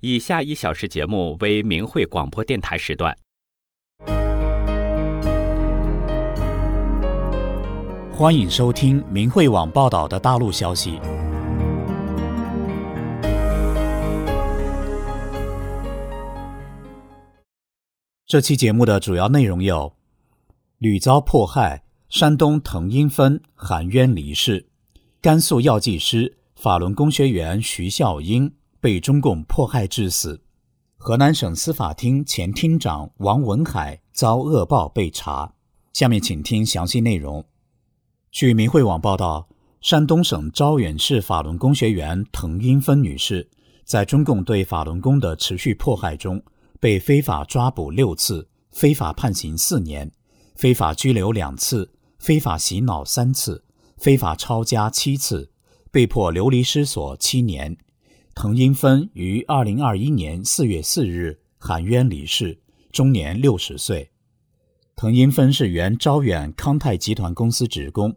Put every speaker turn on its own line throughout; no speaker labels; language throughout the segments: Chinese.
以下1小时节目为明慧广播电台时段。
欢迎收听明慧网报道的大陆消息。这期节目的主要内容有：屡遭迫害，山东滕英芬含冤离世；甘肃药剂师、法轮功学员徐孝英被中共迫害致死；河南省司法厅前厅长王文海遭恶报被查。下面请听详细内容。据明慧网报道，山东省招远市法轮功学员滕英芬女士在中共对法轮功的持续迫害中，被非法抓捕6次，非法判刑4年，非法拘留2次，非法洗脑3次，非法抄家7次，被迫流离失所7年。滕英芬于2021年4月4日含冤离世，终年60岁。滕英芬是原招远康泰集团公司职工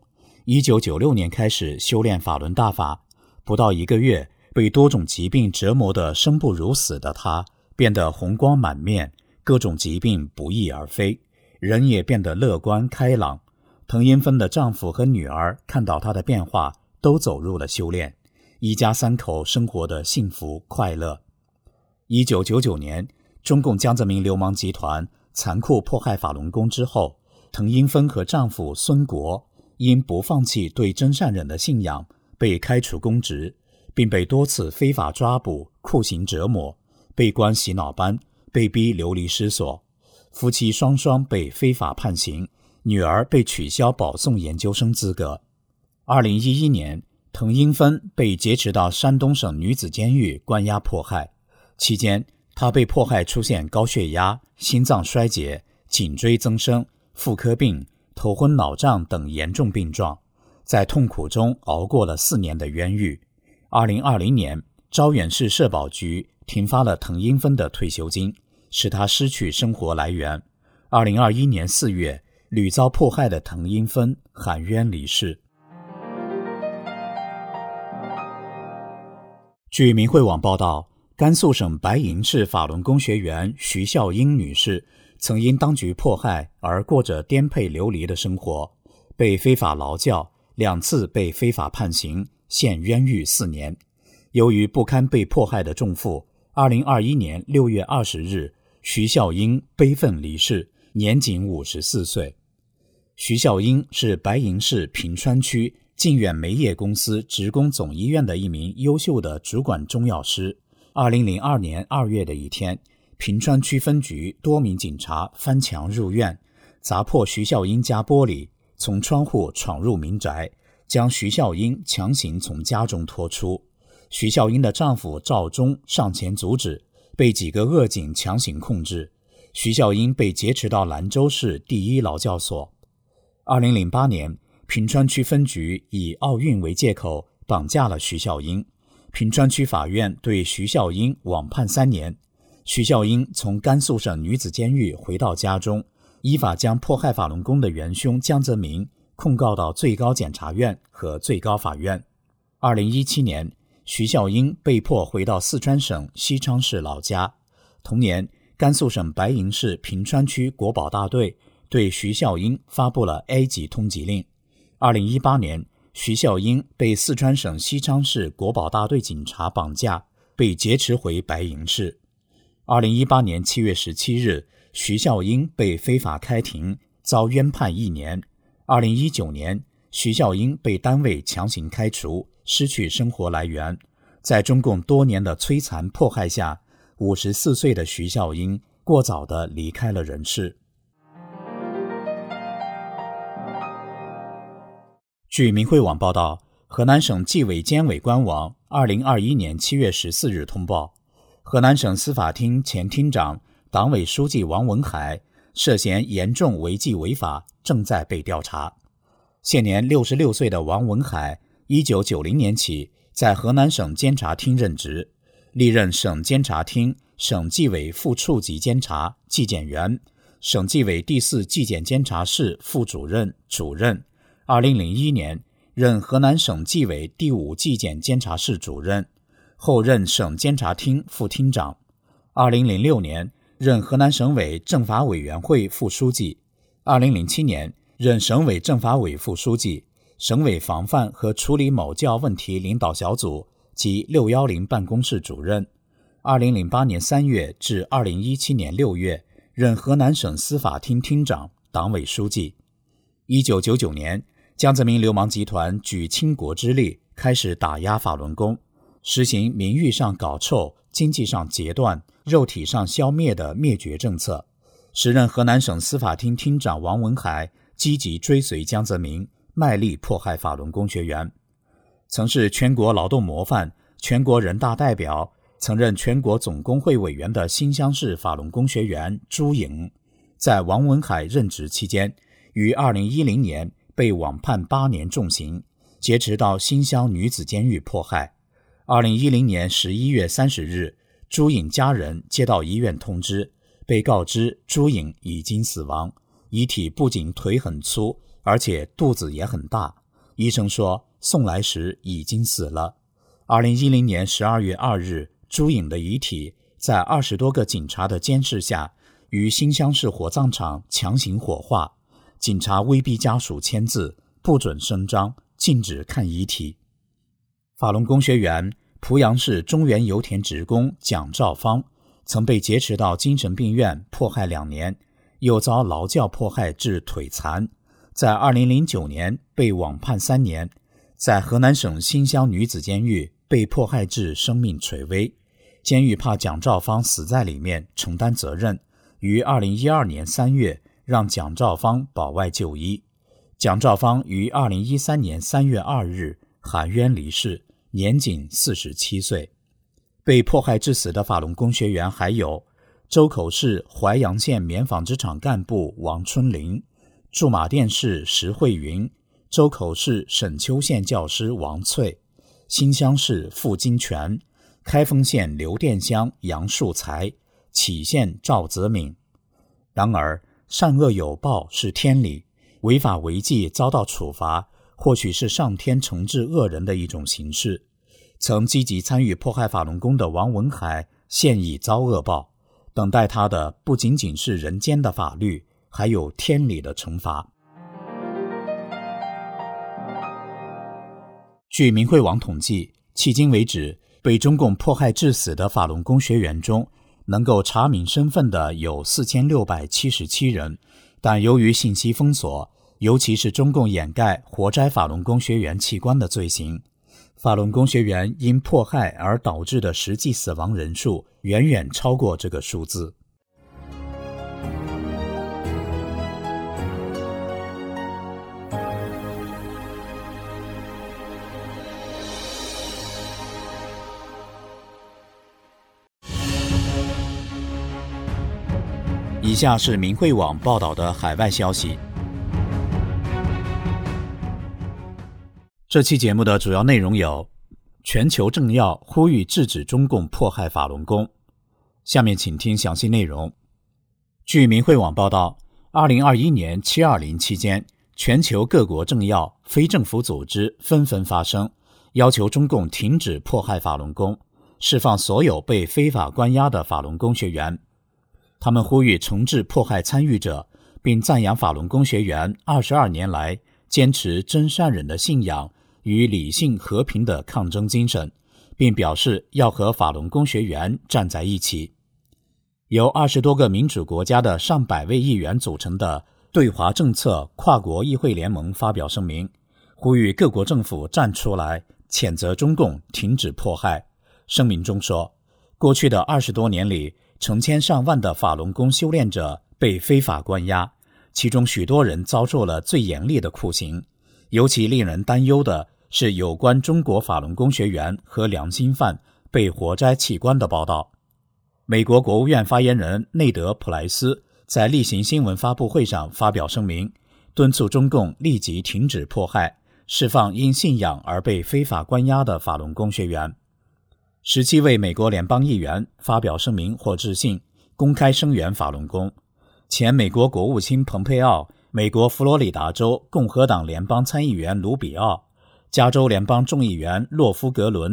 ，1996年开始修炼法轮大法，不到1个月，被多种疾病折磨得生不如死的她，变得红光满面，各种疾病不翼而飞，人也变得乐观开朗。滕英芬的丈夫和女儿看到她的变化，都走入了修炼，一家3口生活得幸福快乐。1999年，中共江泽民流氓集团残酷迫害法轮功之后，滕英芬和丈夫孙国因不放弃对真善忍的信仰，被开除公职，并被多次非法抓捕、酷刑折磨，被关洗脑班，被逼流离失所。夫妻双双被非法判刑，女儿被取消保送研究生资格。2011年，滕英芬被劫持到山东省女子监狱关押迫害，期间她被迫害出现高血压、心脏衰竭、颈椎增生、妇科病、头昏脑胀等严重病状，在痛苦中熬过了4年的冤狱。2020年，招远市社保局停发了滕英芬的退休金，使她失去生活来源。2021年4月，屡遭迫害的滕英芬含冤离世。据明慧网报道，甘肃省白银市法轮功学员徐孝英女士曾因当局迫害而过着颠沛流离的生活，被非法劳教，2次被非法判刑，现冤狱4年。由于不堪被迫害的重负，2021年6月20日，徐孝英悲愤离世，年仅54岁。徐孝英是白银市平川区靖远煤业公司职工总医院的一名优秀的主管中药师。2002年2月的一天，平川区分局多名警察翻墙入院，砸破徐孝英家玻璃，从窗户闯入民宅，将徐孝英强行从家中拖出。徐孝英的丈夫赵忠上前阻止，被几个恶警强行控制。徐孝英被劫持到兰州市第一劳教所。2008年，平川区分局以奥运为借口绑架了徐孝英，平川区法院对徐孝英网判3年。徐孝英从甘肃省女子监狱回到家中，依法将迫害法轮功的元凶江泽民控告到最高检察院和最高法院。2017年，徐孝英被迫回到四川省西昌市老家。同年，甘肃省白银市平川区国保大队对徐孝英发布了 A 级通缉令。2018年，徐孝英被四川省西昌市国保大队警察绑架，被劫持回白银市。2018年7月17日，徐孝英被非法开庭，遭冤判1年。2019年，徐孝英被单位强行开除，失去生活来源。在中共多年的摧残迫害下，54岁的徐孝英过早地离开了人世。据明慧网报道，河南省纪委监委官网2021年7月14日通报，河南省司法厅前厅长、党委书记王文海涉嫌严重违纪违法，正在被调查。现年66岁的王文海1990年起在河南省监察厅任职，历任省监察厅、省纪委副处级监察、纪检员、省纪委第4纪检监察室副主任、主任。2001年任河南省纪委第5纪检监察室主任， 后任省监察厅副厅长。2006年任河南省委政法委员会副书记。2007年任省委政法委副书记、省委防范和处理某教问题领导小组及610办公室主任。2008年3月至2017年6月任河南省司法厅厅长、党委书记。1999年，江泽民流氓集团举倾国之力开始打压法轮功，实行名誉上搞臭、经济上截断、肉体上消灭的灭绝政策。时任河南省司法厅厅长王文海积极追随江泽民，卖力迫害法轮功学员。曾是全国劳动模范、全国人大代表，曾任全国总工会委员的新乡市法轮功学员朱颖，在王文海任职期间，于2010年被网判8年重刑，劫持到新乡女子监狱迫害。2010年11月30日，朱颖家人接到医院通知，被告知朱颖已经死亡，遗体不仅腿很粗，而且肚子也很大。医生说送来时已经死了。2010年12月2日，朱颖的遗体在20多个警察的监视下，于新乡市火葬场强行火化，警察威逼家属签字，不准声张，禁止看遗体。法轮功学员濮阳市中原油田职工蒋兆芳曾被劫持到精神病院迫害2年，又遭劳教迫害致腿残，在2009年被网判3年，在河南省新乡女子监狱被迫害致生命垂危。监狱怕蒋兆芳死在里面承担责任，于2012年3月让蒋兆芳保外就医。蒋兆芳于2013年3月2日含冤离世，年仅47岁。被迫害致死的法轮功学员还有周口市淮阳县棉纺织厂干部王春林、驻马店市石慧云、周口市沈丘县教师王翠、新乡市傅金泉、开封县刘店乡杨树才、杞县赵泽敏。然而善恶有报是天理，违法违纪遭到处罚，或许是上天惩治恶人的一种形式。曾积极参与迫害法轮功的王文海现已遭恶报，等待他的不仅仅是人间的法律，还有天理的惩罚。据明慧网统计，迄今为止，被中共迫害致死的法轮功学员中，能够查明身份的有4677人，但由于信息封锁，尤其是中共掩盖活摘法轮功学员器官的罪行，法轮功学员因迫害而导致的实际死亡人数远远超过这个数字。以下是明慧网报道的海外消息。这期节目的主要内容有：全球政要呼吁制止中共迫害法轮功。下面请听详细内容。据明慧网报道，2021年720期间，全球各国政要、非政府组织纷纷发声，要求中共停止迫害法轮功，释放所有被非法关押的法轮功学员。他们呼吁惩治迫害参与者，并赞扬法轮功学员22年来坚持真善忍的信仰与理性和平的抗争精神，并表示要和法轮功学员站在一起。由20多个民主国家的上百位议员组成的对华政策跨国议会联盟发表声明，呼吁各国政府站出来谴责中共停止迫害。声明中说，过去的20多年里，成千上万的法轮功修炼者被非法关押，其中许多人遭受了最严厉的酷刑。尤其令人担忧的是有关中国法轮功学员和良心犯被活摘器官的报道。美国国务院发言人内德·普莱斯在例行新闻发布会上发表声明，敦促中共立即停止迫害，释放因信仰而被非法关押的法轮功学员。17位美国联邦议员发表声明或致信，公开声援法轮功。前美国国务卿蓬佩奥、美国佛罗里达州共和党联邦参议员卢比奥、加州联邦众议员洛夫格伦、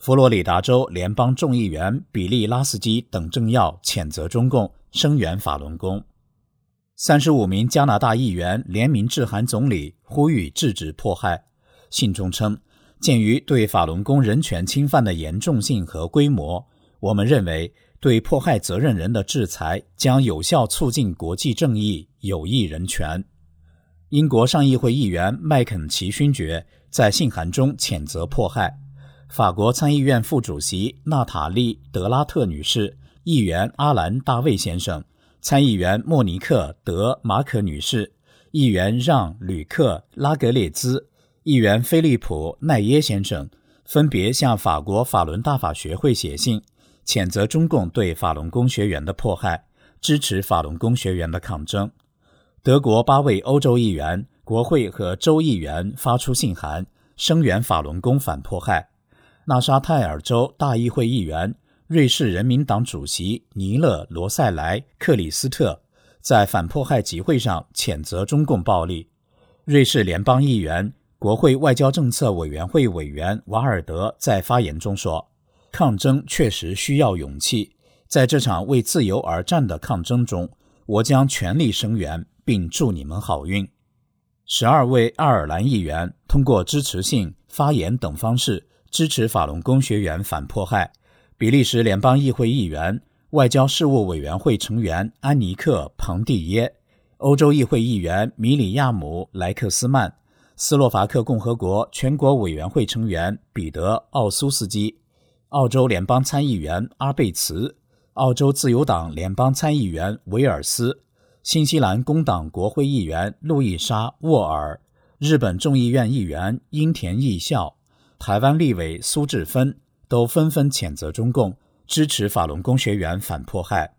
佛罗里达州联邦众议员比利·拉斯基等政要谴责中共，声援法轮功。35名加拿大议员联名致函总理，呼吁制止迫害。信中称，鉴于对法轮功人权侵犯的严重性和规模，我们认为对迫害责任人的制裁将有效促进国际正义，有益人权。英国上议会议员麦肯齐勋爵在信函中谴责迫害。法国参议院副主席娜塔莉·德拉特女士、议员阿兰·大卫先生、参议员莫尼克·德马可女士、议员让·吕克·拉格列兹、议员菲利普·奈耶先生分别向法国法轮大法学会写信，谴责中共对法轮功学员的迫害，支持法轮功学员的抗争。德国8位欧洲议员、国会和州议员发出信函，声援法轮功反迫害。纳沙泰尔州大议会议员、瑞士人民党主席尼勒·罗塞莱·克里斯特在反迫害集会上谴责中共暴力。瑞士联邦议员、国会外交政策委员会委员瓦尔德在发言中说，抗争确实需要勇气，在这场为自由而战的抗争中，我将全力声援并祝你们好运。12位爱尔兰议员通过支持信、发言等方式支持法轮功学员反迫害。比利时联邦议会议员、外交事务委员会成员安尼克·庞蒂耶，欧洲议会议员米里亚姆·莱克斯曼，斯洛伐克共和国全国委员会成员彼得·奥苏斯基，澳洲联邦参议员阿贝茨，澳洲自由党联邦参议员维尔斯，新西兰工党国会议员路易莎·沃尔，日本众议院议员樱田义孝，台湾立委苏治芬都纷纷谴责中共，支持法轮功学员反迫害。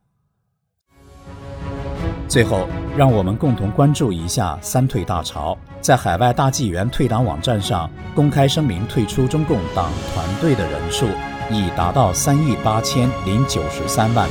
最后，让我们共同关注一下三退大潮。在海外大纪元退党网站上公开声明退出中共党团队的人数已达到38093万。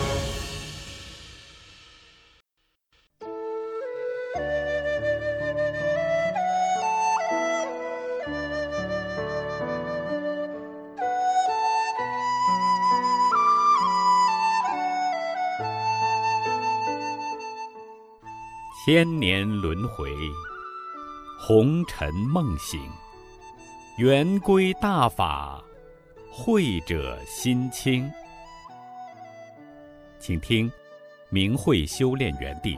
千年轮回，红尘梦醒，圆规大法，慧者心清。请听明慧修炼园地。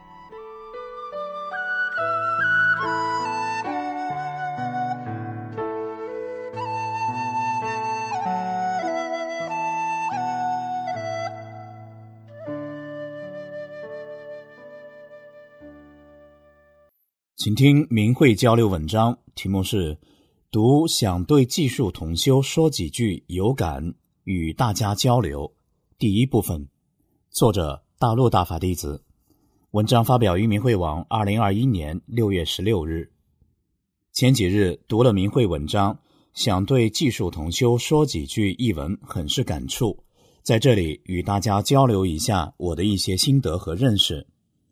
请听明慧交流文章，题目是读想对技术同修说几句有感，与大家交流。第一部分，作者大陆大法弟子，文章发表于明慧网2021年6月16日。前几日读了明慧文章，想对技术同修说几句一文很是感触，在这里与大家交流一下我的一些心得和认识。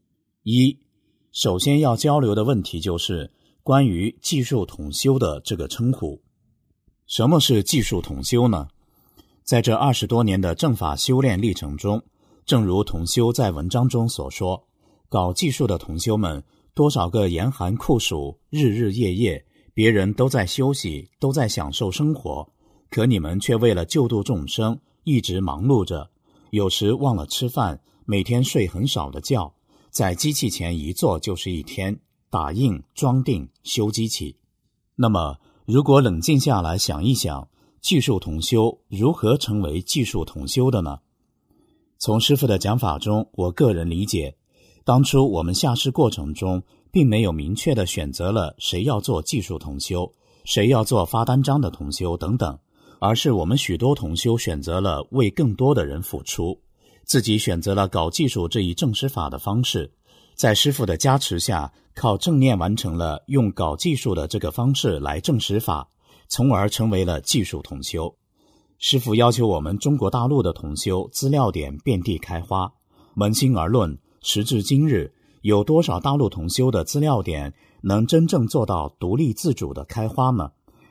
首先要交流的问题就是关于技术统修的这个称呼。什么是技术统修呢？在这20多年的正法修炼历程中，正如同修在文章中所说，搞技术的同修们多少个严寒酷暑，日日夜夜，别人都在休息，都在享受生活，可你们却为了救度众生一直忙碌着，有时忘了吃饭，每天睡很少的觉，在机器前一坐就是一天，打印、装订、修机器。那么如果冷静下来想一想，技术同修如何成为技术同修的呢？从师父的讲法中，我个人理解，当初我们下师过程中并没有明确地选择了谁要做技术同修，谁要做发单张的同修等等，而是我们许多同修选择了为更多的人付出，自己选择了搞技术这一正师法的方式，在师父的加持下，靠正念完成了用搞技术的这个方式来正师法，从而成为了技术同修。师父要求我们中国大陆的同修资料点遍地开花，扪心而论，时至今日，有多少大陆同修的资料点能真正做到独立自主的开花吗？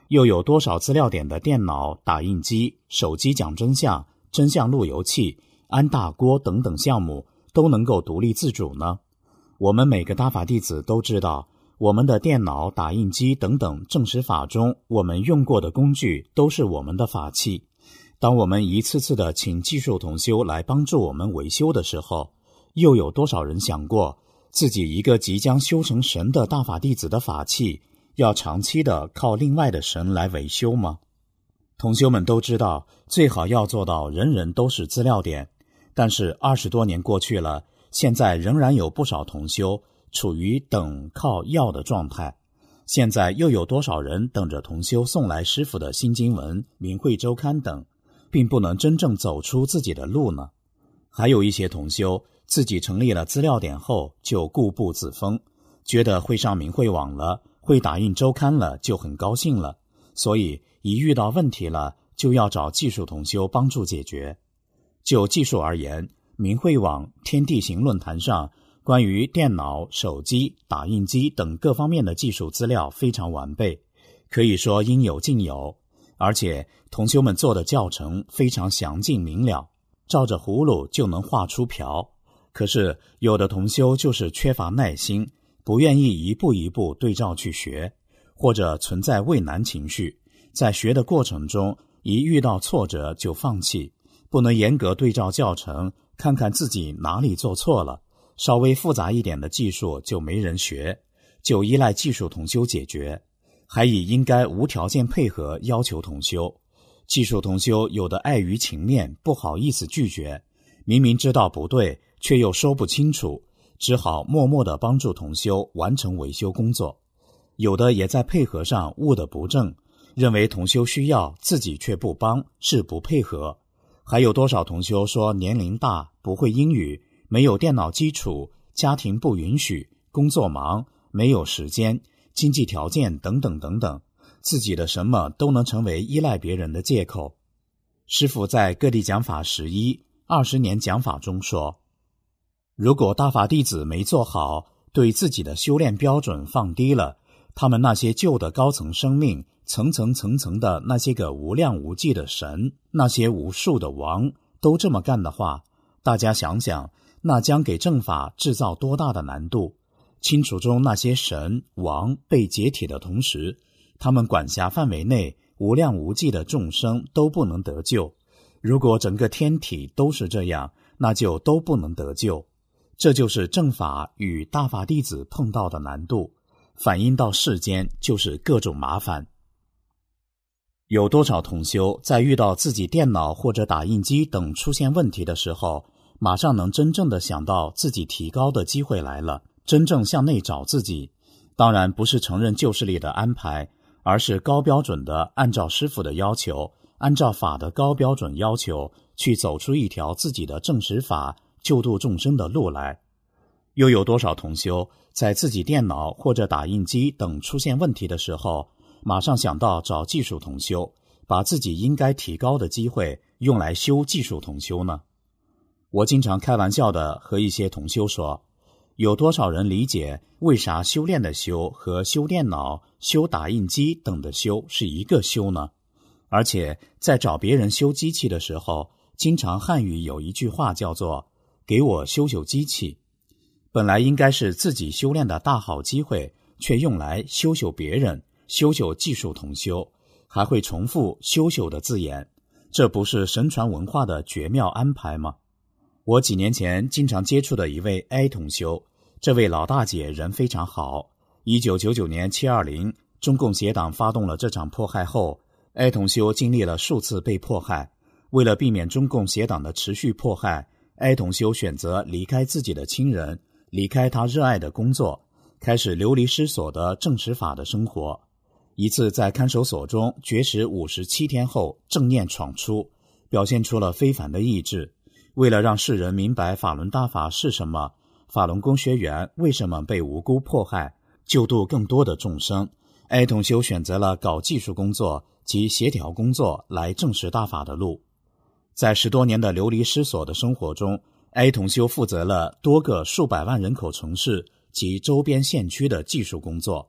又有多少资料点的电脑、打印机、手机讲真相、真相路由器、安大锅等等项目都能够独立自主呢？我们每个大法弟子都知道，我们的电脑、打印机等等证实法中我们用过的工具都是我们的法器。当我们一次次的请技术同修来帮助我们维修的时候，又有多少人想过自己一个即将修成神的大法弟子的法器要长期的靠另外的神来维修吗？同修们都知道，最好要做到人人都是资料点，但是20多年过去了，现在仍然有不少同修处于等靠要的状态。现在又有多少人等着同修送来师父的新经文、明慧周刊等，并不能真正走出自己的路呢？还有一些同修自己成立了资料点后就固步自封，觉得会上明慧网了，会打印周刊了就很高兴了，所以一遇到问题了就要找技术同修帮助解决。就技术而言，明慧网、天地行论坛上关于电脑、手机、打印机等各方面的技术资料非常完备，可以说应有尽有，而且同修们做的教程非常详尽明了，照着葫芦就能画出瓢。可是有的同修就是缺乏耐心，不愿意一步一步对照去学，或者存在畏难情绪，在学的过程中一遇到挫折就放弃，不能严格对照教程，看看自己哪里做错了，稍微复杂一点的技术就没人学，就依赖技术同修解决，还以应该无条件配合要求同修。技术同修有的碍于情面，不好意思拒绝，明明知道不对却又说不清楚，只好默默地帮助同修完成维修工作。有的也在配合上悟得不正，认为同修需要自己却不帮，是不配合。还有多少同修说年龄大，不会英语，没有电脑基础，家庭不允许，工作忙，没有时间，经济条件等等等等，自己的什么都能成为依赖别人的借口。师父在各地讲法11-20年讲法中说，如果大法弟子没做好，对自己的修炼标准放低了，他们那些旧的高层生命，层层层层的那些个无量无际的神，那些无数的王都这么干的话，大家想想，那将给正法制造多大的难度。清楚中那些神王被解体的同时，他们管辖范围内无量无际的众生都不能得救。如果整个天体都是这样，那就都不能得救。这就是正法与大法弟子碰到的难度，反映到世间就是各种麻烦。有多少同修在遇到自己电脑或者打印机等出现问题的时候，马上能真正的想到自己提高的机会来了，真正向内找自己。当然不是承认旧势力的安排，而是高标准的按照师父的要求，按照法的高标准要求，去走出一条自己的正实法救度众生的路来。又有多少同修在自己电脑或者打印机等出现问题的时候，马上想到找技术同修，把自己应该提高的机会用来修技术同修呢？我经常开玩笑的和一些同修说，有多少人理解为啥修炼的修和修电脑、修打印机等的修是一个修呢？而且在找别人修机器的时候，经常汉语有一句话叫做给我修修机器。本来应该是自己修炼的大好机会，却用来修修别人，修修技术同修，还会重复修修的字眼，这不是神传文化的绝妙安排吗？我几年前经常接触的一位 A 同修，这位老大姐人非常好。1999年720，中共邪党发动了这场迫害后， A 同修经历了数次被迫害。为了避免中共邪党的持续迫害， A 同修选择离开自己的亲人，离开他热爱的工作，开始流离失所的正实法的生活。一次在看守所中绝食57天后，正念闯出，表现出了非凡的意志。为了让世人明白法轮大法是什么，法轮功学员为什么被无辜迫害，救度更多的众生， A 同修选择了搞技术工作及协调工作来证实大法的路。在10多年的流离失所的生活中， A 同修负责了多个数百万人口城市及周边县区的技术工作，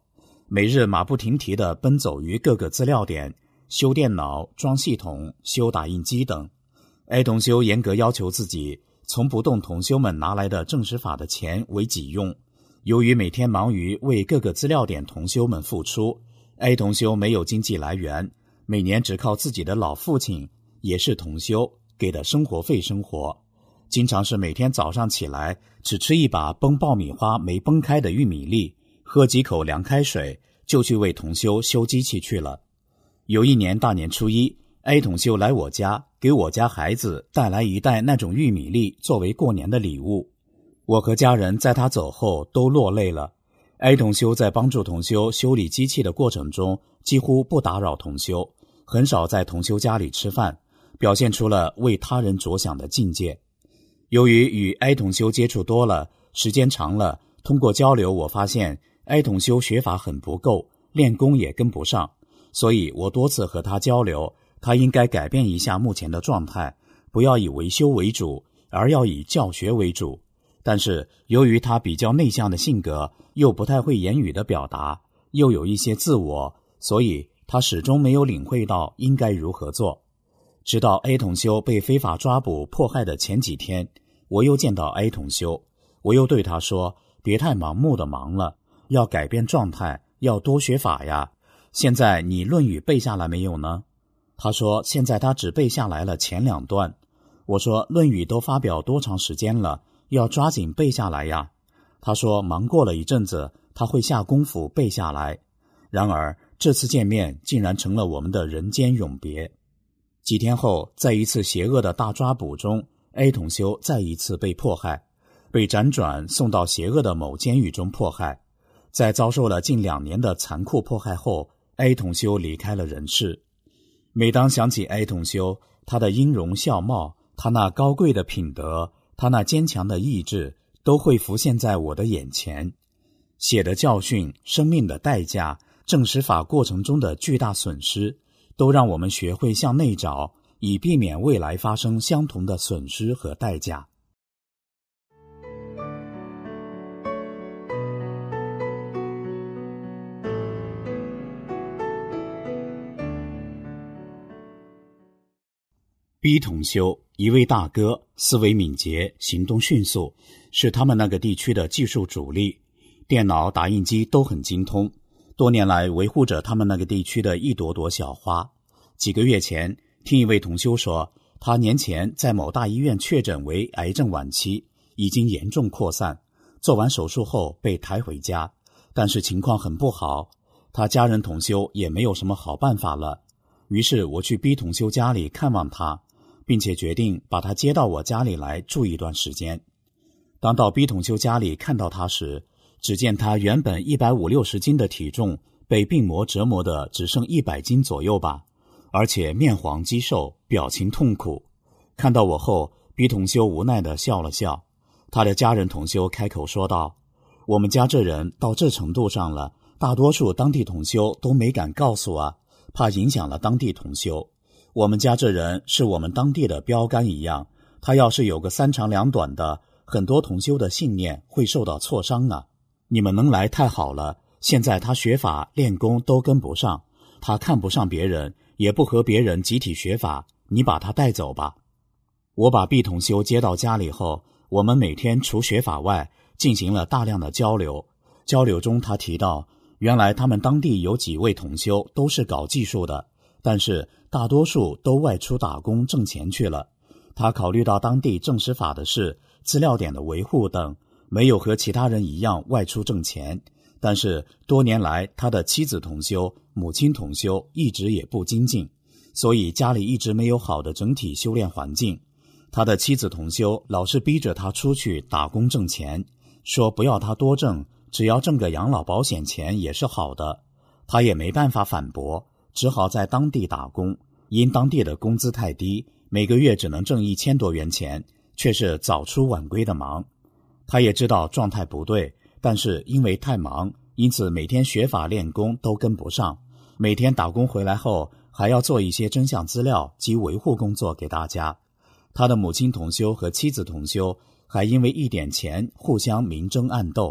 每日马不停蹄地奔走于各个资料点，修电脑、装系统、修打印机等。A 同修严格要求自己，从不动同修们拿来的证实法的钱为己用。由于每天忙于为各个资料点同修们付出， A 同修没有经济来源，每年只靠自己的老父亲，也是同修给的生活费生活。经常是每天早上起来只吃一把崩爆米花没崩开的玉米粒，喝几口凉开水，就去为同修修机器去了。有一年大年初一， A 同修来我家，给我家孩子带来一袋那种玉米粒作为过年的礼物。我和家人在他走后都落泪了。 A 同修在帮助同修修理机器的过程中几乎不打扰同修，很少在同修家里吃饭，表现出了为他人着想的境界。由于与 A 同修接触多了，时间长了，通过交流我发现 A 同修学法很不够，练功也跟不上，所以我多次和他交流，他应该改变一下目前的状态，不要以维修为主，而要以教学为主。但是由于他比较内向的性格，又不太会言语的表达，又有一些自我，所以他始终没有领会到应该如何做。直到 A 同修被非法抓捕迫害的前几天，我又见到 A 同修，我又对他说，别太盲目的忙了，要改变状态，要多学法呀。现在你论语背下来没有呢？他说现在他只背下来了前2段。我说论语都发表多长时间了，要抓紧背下来呀。他说忙过了一阵子，他会下功夫背下来。然而这次见面竟然成了我们的人间永别。几天后，在一次邪恶的大抓捕中， A 同修再一次被迫害，被辗转送到邪恶的某监狱中迫害。在遭受了近2年的残酷迫害后， A 同修离开了人世。每当想起 A 同修，他的音容笑貌，他那高贵的品德，他那坚强的意志，都会浮现在我的眼前。血的教训，生命的代价，证实法过程中的巨大损失，都让我们学会向内找，以避免未来发生相同的损失和代价。B 同修，一位大哥，思维敏捷，行动迅速，是他们那个地区的技术主力，电脑、打印机都很精通，多年来维护着他们那个地区的一朵朵小花。几个月前，听一位同修说，他年前在某大医院确诊为癌症晚期，已经严重扩散，做完手术后被抬回家，但是情况很不好，他家人同修也没有什么好办法了。于是我去 B 同修家里看望他，并且决定把他接到我家里来住一段时间。当到 B 同修家里看到他时，只见他原本150-160斤的体重被病魔折磨的只剩100斤左右吧，而且面黄肌瘦，表情痛苦。看到我后， B 同修无奈地笑了笑。他的家人同修开口说道，我们家这人到这程度上了，大多数当地同修都没敢告诉啊，怕影响了当地同修。我们家这人是我们当地的标杆一样，他要是有个3长2短的，很多同修的信念会受到挫伤啊。你们能来太好了，现在他学法练功都跟不上，他看不上别人，也不和别人集体学法，你把他带走吧。我把 B 同修接到家里后，我们每天除学法外进行了大量的交流。交流中他提到，原来他们当地有几位同修都是搞技术的，但是大多数都外出打工挣钱去了。他考虑到当地证实法的事、资料点的维护等，没有和其他人一样外出挣钱，但是多年来他的妻子同修、母亲同修一直也不精进，所以家里一直没有好的整体修炼环境。他的妻子同修老是逼着他出去打工挣钱，说不要他多挣，只要挣个养老保险钱也是好的。他也没办法反驳，只好在当地打工，因当地的工资太低，每个月只能挣1000多元钱，却是早出晚归的忙。他也知道状态不对，但是因为太忙，因此每天学法练功都跟不上。每天打工回来后，还要做一些真相资料及维护工作给大家。他的母亲同修和妻子同修还因为一点钱互相明争暗斗。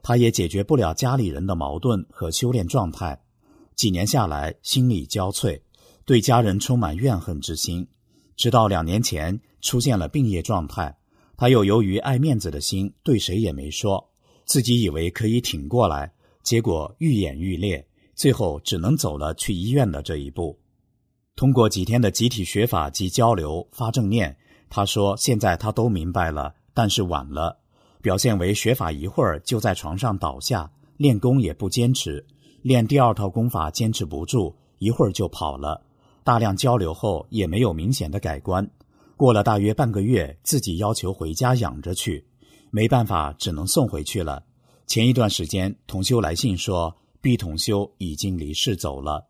他也解决不了家里人的矛盾和修炼状态。几年下来，心力交瘁，对家人充满怨恨之心。直到2年前出现了病业状态，他又由于爱面子的心，对谁也没说，自己以为可以挺过来，结果愈演愈烈，最后只能走了去医院的这一步。通过几天的集体学法及交流发正念，他说现在他都明白了，但是晚了，表现为学法一会儿就在床上倒下，练功也不坚持，练第2套功法坚持不住，一会儿就跑了。大量交流后也没有明显的改观，过了大约半个月，自己要求回家养着去，没办法只能送回去了。前一段时间同修来信说 B 同修已经离世走了。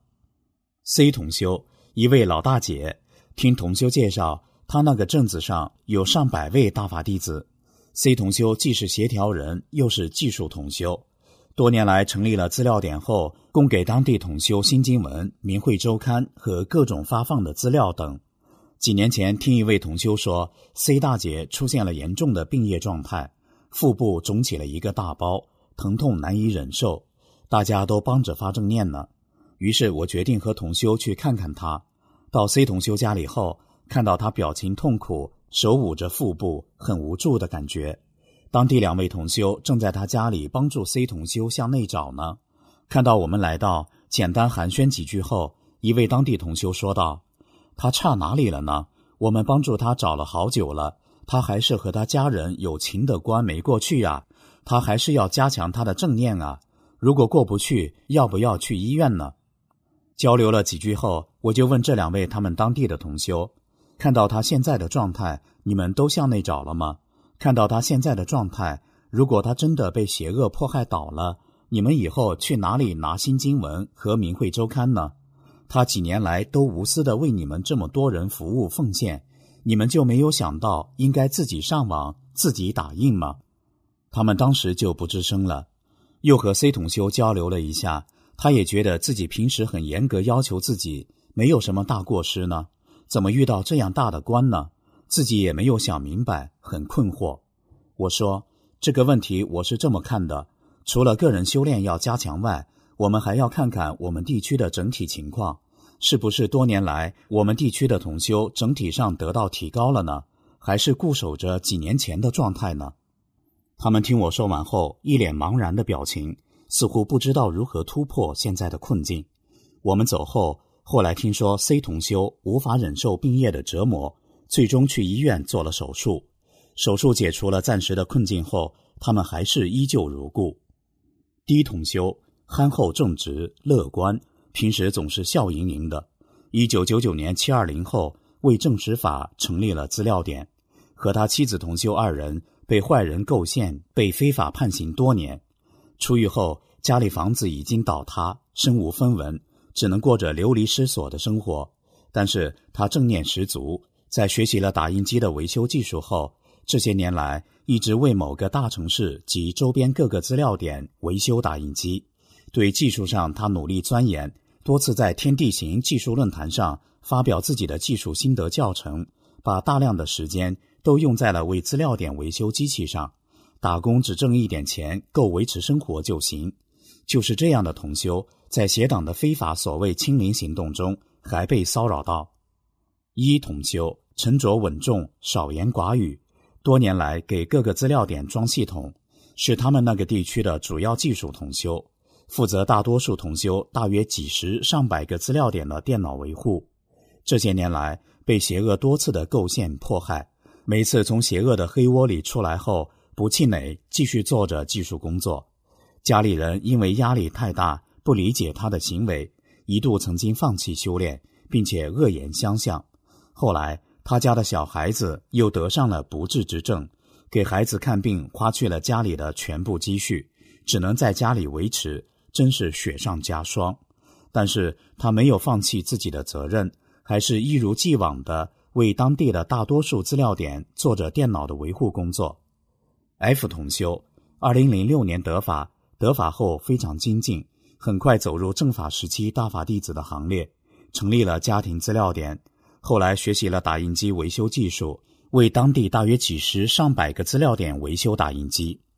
C 同修，一位老大姐，听同修介绍，他那个镇子上有上百位大法弟子。 C 同修既是协调人，又是技术同修，多年来成立了资料点后，供给当地同修新经文、明慧周刊和各种发放的资料等。几年前听一位同修说 C 大姐出现了严重的病业状态，腹部肿起了一个大包，疼痛难以忍受，大家都帮着发正念呢。于是我决定和同修去看看他。到 C 同修家里后，看到他表情痛苦，手捂着腹部，很无助的感觉。当地2位同修正在他家里帮助 C 同修向内找呢。看到我们来到，简单寒暄几句后，一位当地同修说道，他差哪里了呢？我们帮助他找了好久了，他还是和他家人有情的关没过去啊，他还是要加强他的正念啊，如果过不去，要不要去医院呢？交流了几句后，我就问这2位他们当地的同修，看到他现在的状态，你们都向内找了吗？看到他现在的状态，如果他真的被邪恶迫害倒了，你们以后去哪里拿新经文和明慧周刊呢？他几年来都无私地为你们这么多人服务奉献，你们就没有想到应该自己上网自己打印吗？他们当时就不吱声了。又和 C 同修交流了一下，他也觉得自己平时很严格要求自己，没有什么大过失呢，怎么遇到这样大的关呢？自己也没有想明白，很困惑。我说，这个问题我是这么看的，除了个人修炼要加强外，我们还要看看我们地区的整体情况，是不是多年来我们地区的同修整体上得到提高了呢？还是固守着几年前的状态呢？他们听我说完后，一脸茫然的表情，似乎不知道如何突破现在的困境。我们走后，后来听说 C 同修无法忍受病业的折磨，最终去医院做了手术。手术解除了暂时的困境后，他们还是依旧如故。D 同修憨厚正直乐观，平时总是笑盈盈的。1999年720后，为证实法成立了资料点，和他妻子同修2人被坏人构陷，被非法判刑多年。出狱后，家里房子已经倒塌，身无分文，只能过着流离失所的生活。但是他正念十足，在学习了打印机的维修技术后，这些年来一直为某个大城市及周边各个资料点维修打印机。对技术上他努力钻研，多次在天地行技术论坛上发表自己的技术心得教程，把大量的时间都用在了为资料点维修机器上。打工只挣一点钱，够维持生活就行。就是这样的同修，在邪党的非法所谓清零行动中还被骚扰到。一同修沉着稳重，少言寡语，多年来给各个资料点装系统，是他们那个地区的主要技术同修，负责大多数同修大约几十上百个资料点的电脑维护。这些年来被邪恶多次的构陷迫害，每次从邪恶的黑窝里出来后，不气馁，继续做着技术工作。家里人因为压力太大，不理解他的行为，一度曾经放弃修炼，并且恶言相向。后来他家的小孩子又得上了不治之症，给孩子看病花去了家里的全部积蓄，只能在家里维持，真是雪上加霜。但是他没有放弃自己的责任，还是一如既往地为当地的大多数资料点做着电脑的维护工作。F 同修2006年得法后非常精进，很快走入正法时期大法弟子的行列，成立了家庭资料点。后来学习了打印机维修技术，为当地大约几十上百个资料点维修打印机。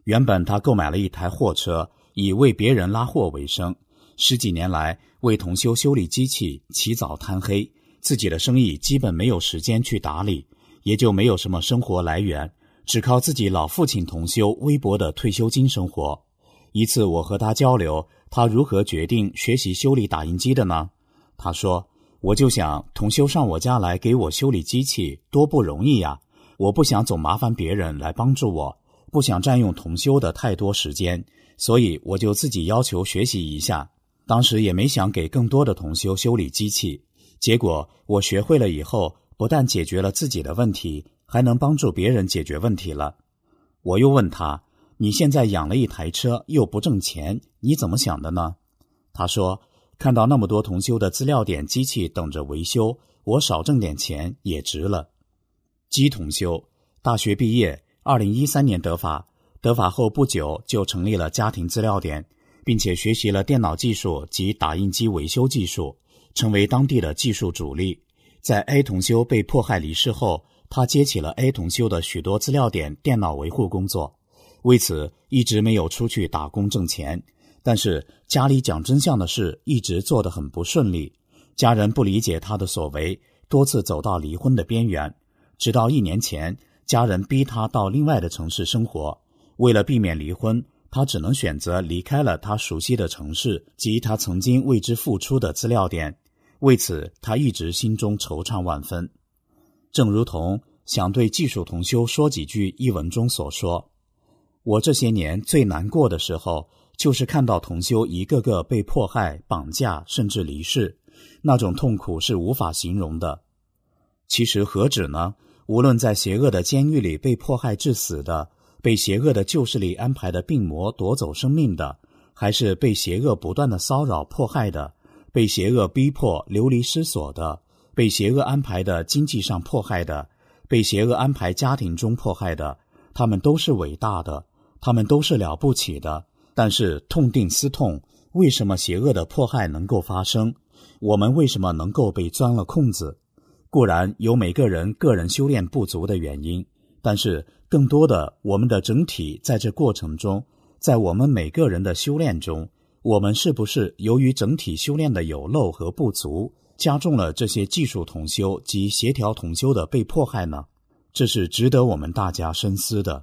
原本他购买了一台货车，以为别人拉货为生，10几年来为同修修理机器，起早贪黑，自己的生意基本没有时间去打理，也就没有什么生活来源，只靠自己老父亲同修微薄的退休金生活。一次我和他交流，他如何决定学习修理打印机的呢？他说，我就想同修上我家来给我修理机器，多不容易呀，我不想总麻烦别人来帮助我，不想占用同修的太多时间，所以我就自己要求学习一下。当时也没想给更多的同修修理机器，结果我学会了以后，不但解决了自己的问题，还能帮助别人解决问题了。我又问他，你现在养了一台车又不挣钱，你怎么想的呢？他说，看到那么多同修的资料点机器等着维修，我少挣点钱也值了。姬同修大学毕业，2013年得法，得法后不久就成立了家庭资料点，并且学习了电脑技术及打印机维修技术，成为当地的技术主力。在 A 同修被迫害离世后，他接起了 A 同修的许多资料点电脑维护工作，为此一直没有出去打工挣钱，但是家里讲真相的事一直做得很不顺利，家人不理解他的所为，多次走到离婚的边缘。直到1年前，家人逼他到另外的城市生活，为了避免离婚，他只能选择离开了他熟悉的城市及他曾经为之付出的资料点，为此他一直心中惆怅万分。正如同想对技术同修说几句一文中所说，我这些年最难过的时候，就是看到同修一个个被迫害、绑架甚至离世，那种痛苦是无法形容的。其实何止呢？无论在邪恶的监狱里被迫害致死的，被邪恶的旧势力安排的病魔夺走生命的，还是被邪恶不断的骚扰迫害的，被邪恶逼迫流离失所的，被邪恶安排的经济上迫害的，被邪恶安排家庭中迫害的，他们都是伟大的，他们都是了不起的。但是痛定思痛，为什么邪恶的迫害能够发生？我们为什么能够被钻了空子？固然有每个人个人修炼不足的原因，但是更多的我们的整体在这过程中，在我们每个人的修炼中，我们是不是由于整体修炼的有漏和不足，加重了这些技术同修及协调同修的被迫害呢？这是值得我们大家深思的。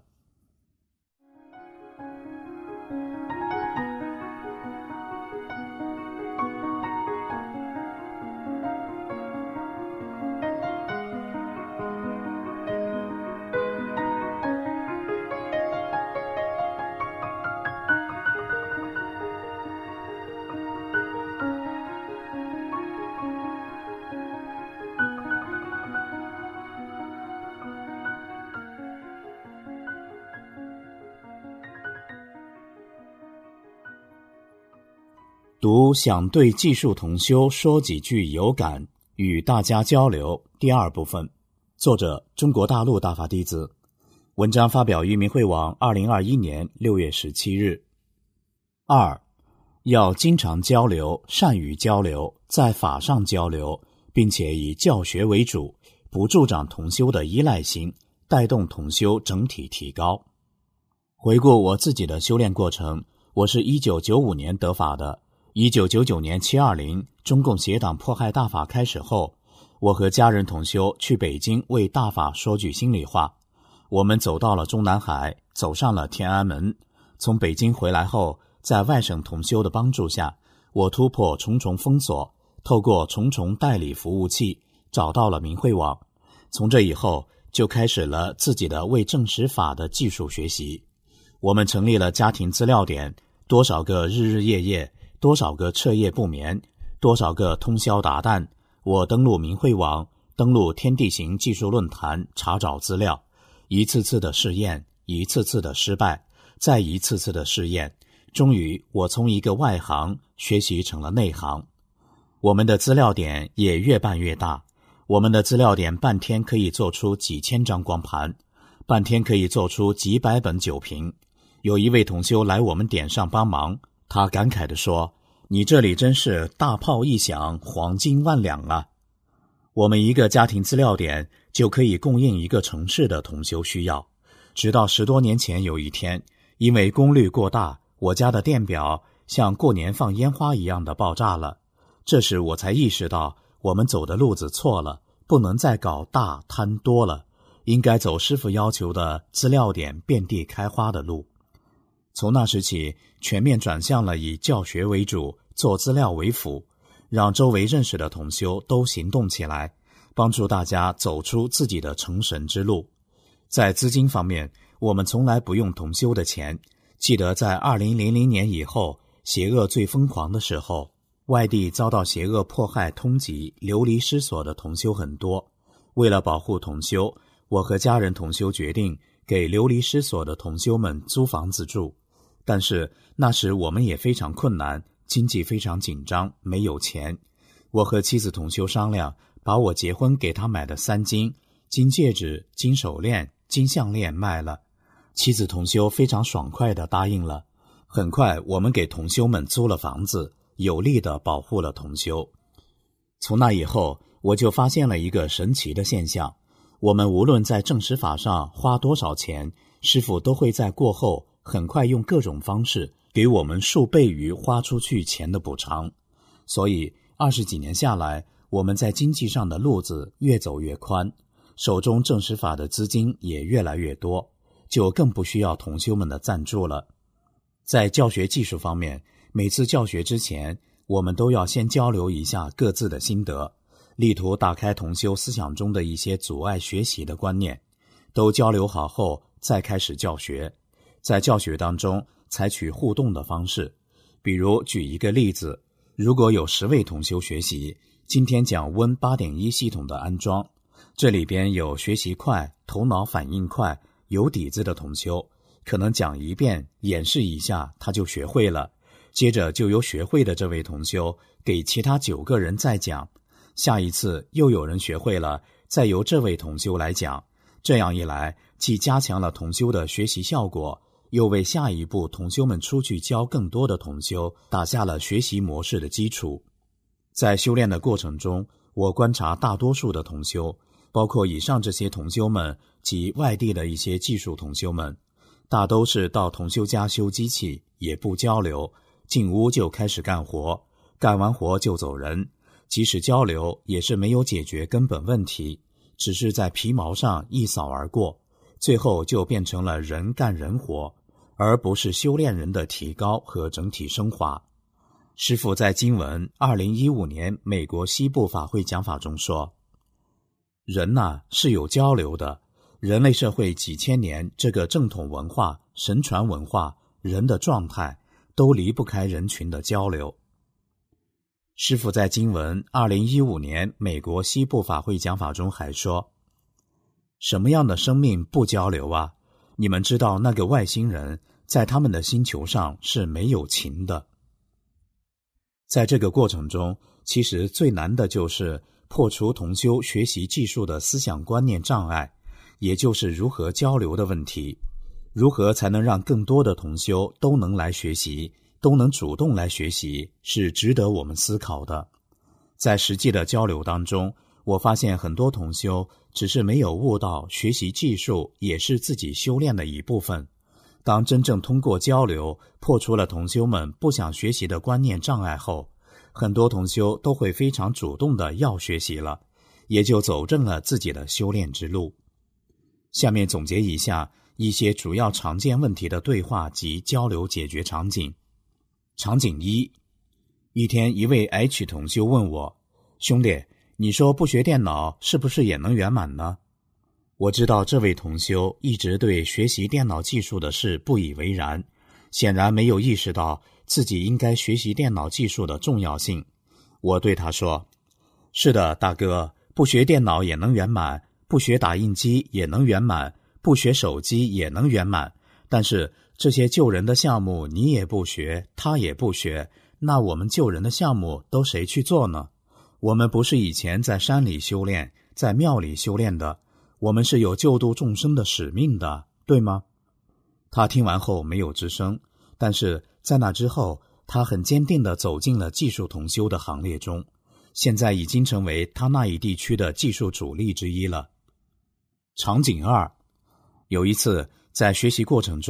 读想对技术同修说几句有感，与大家交流第2部分，作者中国大陆大法弟子，文章发表于明慧网2021年6月17日。2，要经常交流，善于交流，在法上交流，并且以教学为主，不助长同修的依赖心，带动同修整体提高。回顾我自己的修炼过程，我是1995年得法的。1999年720中共邪党迫害大法开始后，我和家人同修去北京为大法说句心里话。我们走到了中南海，走上了天安门。从北京回来后，在外省同修的帮助下，我突破重重封锁，透过重重代理服务器找到了明慧网。从这以后，就开始了自己的为证实法的技术学习。我们成立了家庭资料点，多少个日日夜夜，多少个彻夜不眠，多少个通宵达旦，我登录明慧网，登录天地行技术论坛查找资料，一次次的试验，一次次的失败，再一次次的试验，终于我从一个外行学习成了内行。我们的资料点也越办越大，我们的资料点半天可以做出几千张光盘，半天可以做出几百本酒瓶。有一位同修来我们点上帮忙，他感慨地说，你这里真是大炮一响，黄金万两啊！我们一个家庭资料点就可以供应一个城市的同修需要。直到10多年前有一天， 因为功率过大，我家的电表像过年放烟花一样的爆炸了。这时我才意识到我们走的路子错了，不能再搞大贪多了，应该走师傅要求的资料点遍地开花的路。从那时起，全面转向了以教学为主，做资料为辅，让周围认识的同修都行动起来，帮助大家走出自己的成神之路。在资金方面，我们从来不用同修的钱。记得在2000年以后，邪恶最疯狂的时候，外地遭到邪恶迫害通缉、流离失所的同修很多。为了保护同修，我和家人同修决定给流离失所的同修们租房子住。但是那时我们也非常困难，经济非常紧张，没有钱。我和妻子同修商量，把我结婚给他买的3金戒指、金手链、金项链卖了。妻子同修非常爽快地答应了。很快我们给同修们租了房子，有力地保护了同修。从那以后，我就发现了一个神奇的现象，我们无论在正实法上花多少钱，师父都会在过后很快用各种方式给我们数倍于花出去钱的补偿。所以20几年下来，我们在经济上的路子越走越宽，手中正实法的资金也越来越多，就更不需要同修们的赞助了。在教学技术方面，每次教学之前，我们都要先交流一下各自的心得，力图打开同修思想中的一些阻碍学习的观念。都交流好后，再开始教学。在教学当中采取互动的方式，比如举一个例子，如果有10位同修学习，今天讲Win 8.1系统的安装，这里边有学习快、头脑反应快、有底子的同修，可能讲一遍演示一下他就学会了，接着就由学会的这位同修给其他9个人再讲，下一次又有人学会了，再由这位同修来讲。这样一来，既加强了同修的学习效果，又为下一步同修们出去教更多的同修打下了学习模式的基础。在修炼的过程中，我观察大多数的同修，包括以上这些同修们及外地的一些技术同修们，大都是到同修家修机器，也不交流，进屋就开始干活，干完活就走人，即使交流也是没有解决根本问题，只是在皮毛上一扫而过，最后就变成了人干人活，而不是修炼人的提高和整体升华。师父在经文2015年美国西部法会讲法中说，人是有交流的，人类社会几千年这个正统文化、神传文化，人的状态都离不开人群的交流。师父在经文2015年美国西部法会讲法中还说，什么样的生命不交流啊？你们知道那个外星人在他们的星球上是没有情的。在这个过程中，其实最难的就是破除同修学习技术的思想观念障碍，也就是如何交流的问题。如何才能让更多的同修都能来学习，都能主动来学习，是值得我们思考的。在实际的交流当中，我发现很多同修只是没有悟到学习技术也是自己修炼的一部分。当真正通过交流破除了同修们不想学习的观念障碍后，很多同修都会非常主动的要学习了，也就走正了自己的修炼之路。下面总结一下一些主要常见问题的对话及交流解决场景。场景1，一天一位 H 同修问我，兄弟，你说不学电脑是不是也能圆满呢？我知道这位同修一直对学习电脑技术的事不以为然，显然没有意识到自己应该学习电脑技术的重要性。我对他说，是的，大哥，不学电脑也能圆满，不学打印机也能圆满，不学手机也能圆满，但是这些救人的项目你也不学，他也不学，那我们救人的项目都谁去做呢？我们不是以前在山里修炼，在庙里修炼的，我们是有救度众生的使命的，对吗？他听完后没有吱声，但是在那之后，他很坚定地走进了技术同修的行列中，现在已经成为他那一地区的技术主力之一了。场景2，有一次在学习过程中，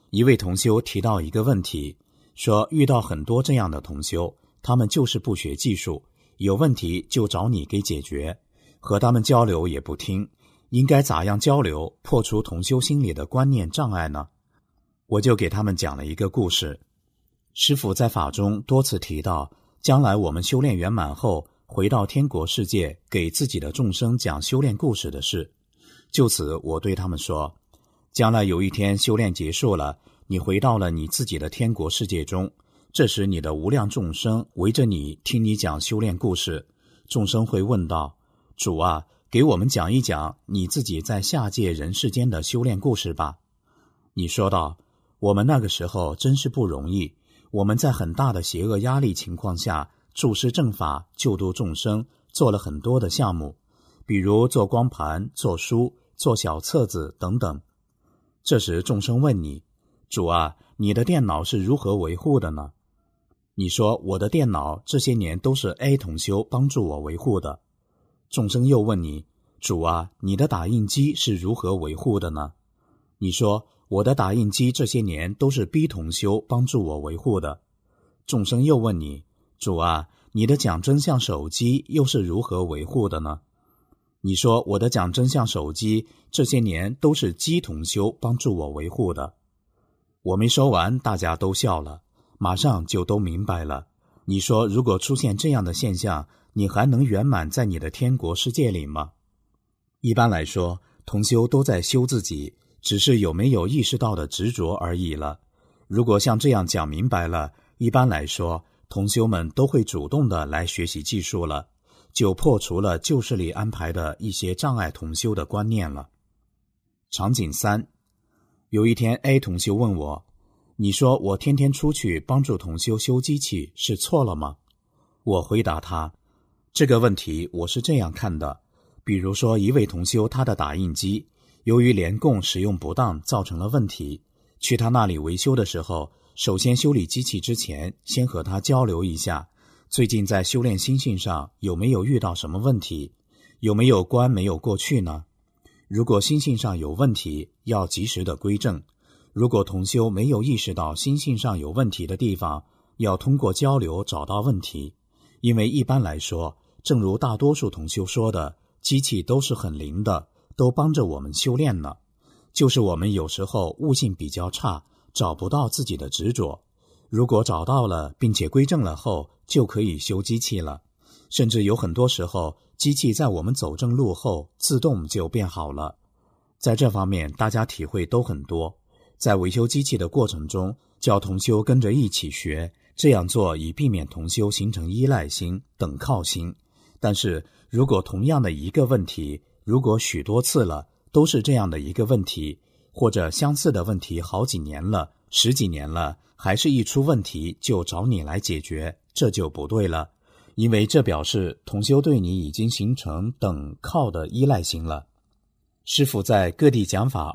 一位同修提到一个问题，说遇到很多这样的同修，他们就是不学技术，有问题就找你给解决，和他们交流也不听，应该咋样交流，破除同修心里的观念障碍呢？我就给他们讲了一个故事。师父在法中多次提到，将来我们修炼圆满后，回到天国世界，给自己的众生讲修炼故事的事。就此我对他们说，将来有一天修炼结束了，你回到了你自己的天国世界中，这时你的无量众生围着你听你讲修炼故事，众生会问道，主啊，给我们讲一讲你自己在下界人世间的修炼故事吧。你说道，我们那个时候真是不容易，我们在很大的邪恶压力情况下，注释正法，救度众生，做了很多的项目，比如做光盘、做书、做小册子等等。这时众生问你，主啊，你的电脑是如何维护的呢？你说，我的电脑这些年都是 A 同修帮助我维护的。众生又问你，主啊，你的打印机是如何维护的呢？你说，我的打印机这些年都是 B 同修帮助我维护的。众生又问你，主啊，你的讲真相手机又是如何维护的呢？你说，我的讲真相手机这些年都是G同修帮助我维护的。我没说完，大家都笑了，马上就都明白了。你说，如果出现这样的现象，你还能圆满在你的天国世界里吗？一般来说，同修都在修自己，只是有没有意识到的执着而已了。如果像这样讲明白了，一般来说，同修们都会主动的来学习技术了，就破除了旧势力安排的一些障碍同修的观念了。场景3，有一天 A 同修问我，你说我天天出去帮助同修修机器是错了吗？我回答他，这个问题我是这样看的，比如说一位同修他的打印机由于联供使用不当造成了问题，去他那里维修的时候，首先修理机器之前先和他交流一下，最近在修炼心性上有没有遇到什么问题，有没有关没有过去呢？如果心性上有问题，要及时的归正。如果同修没有意识到心性上有问题的地方，要通过交流找到问题。因为一般来说，正如大多数同修说的，机器都是很灵的，都帮着我们修炼呢。就是我们有时候悟性比较差，找不到自己的执着。如果找到了并且归正了后，就可以修机器了。甚至有很多时候，机器在我们走正路后自动就变好了。在这方面大家体会都很多。在维修机器的过程中，叫同修跟着一起学，这样做以避免同修形成依赖心、等靠心。但是如果同样的一个问题，如果许多次了都是这样的一个问题，或者相似的问题好几年了、10几年了，还是一出问题就找你来解决，这就不对了。因为这表示同修对你已经形成等靠的依赖心了。师父在各地讲法